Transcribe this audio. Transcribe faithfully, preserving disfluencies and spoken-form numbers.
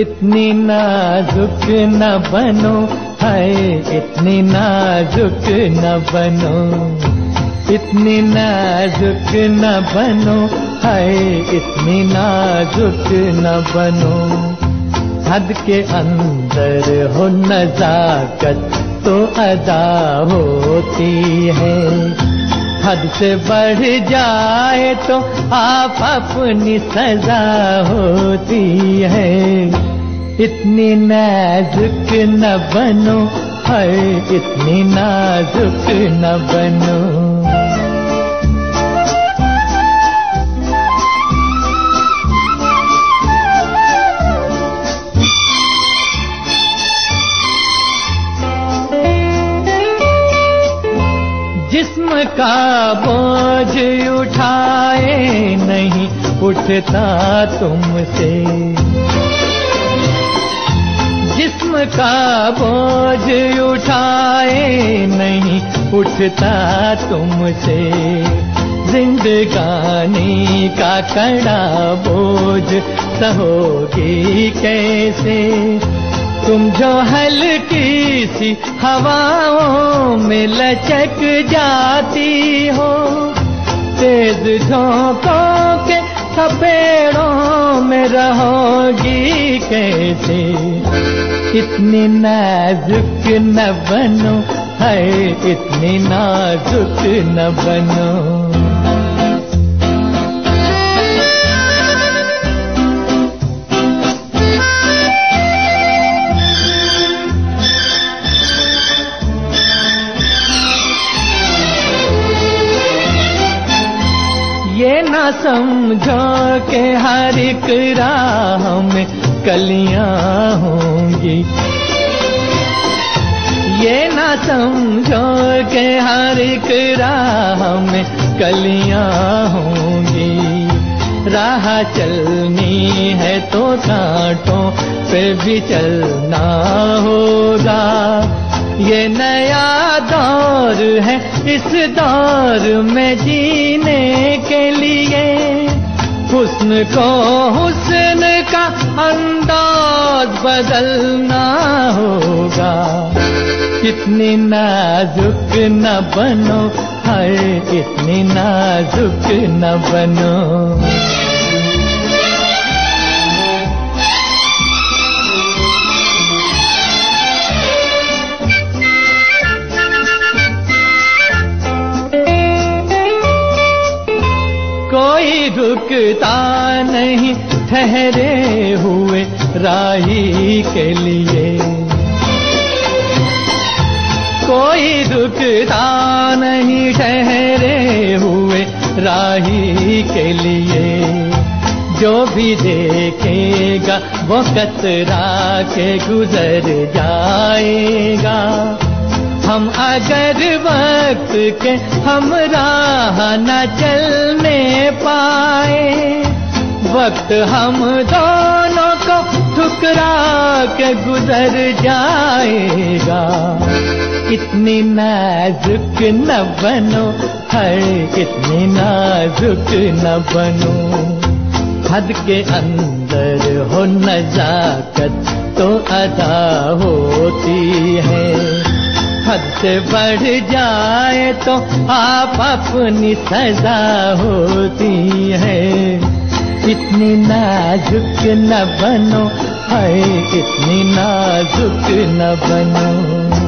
इतनी नाजुक न बनो, हाय इतनी नाजुक न बनो, इतनी नाजुक न बनो, हाय इतनी नाजुक न बनो। हद के अंदर हो नज़ाकत तो अदा होती है, हद से बढ़ जाए तो आप अपनी सजा होती है। इतनी नाजुक न बनो, हाय इतनी नाजुक न बनो। जिस्म का बोझ उठाए नहीं उठता तुमसे, जिस्म का बोझ उठाए नहीं उठता तुमसे। जिंदगानी का कड़ा बोझ सहोगी कैसे, तुम जो हल्की सी हवाओं में लचक जाती हो, तेज झोंकों के थपेड़ों में रहोगी कैसे। इतनी नाजुक न बनो, हाय इतनी नाजुक न बनो। ये ना समझो कि हर एक राह में कलियां होंगी, ये ना समझो कि हर एक राह में कलियां होंगी। राह चलनी है तो कांटों पे भी चलना होगा। ये नया दौर है, इस दौर में जीने के लिए हुस्न को हुस्न का अंदाज बदलना होगा। इतनी नाजुक न बनो, हाय इतनी नाजुक न बनो। कोई रुकता नहीं ठहरे हुए राही के लिए, कोई रुकता नहीं ठहरे हुए राही के लिए। जो भी देखेगा वो कतरा के गुजर जाएगा। हम अगर वक्त के हम राह न चलने पाए, वक्त हम दोनों को ठुकरा के गुजर जाएगा। इतनी नाजुक न बनो, हाय इतनी नाजुक न बनो। हद के अंदर हो नज़ाकत तो अदा होती है, हद से बढ़ जाए तो आप अपनी सजा होती है। इतनी नाजुक न बनो, हाय इतनी नाजुक न बनो।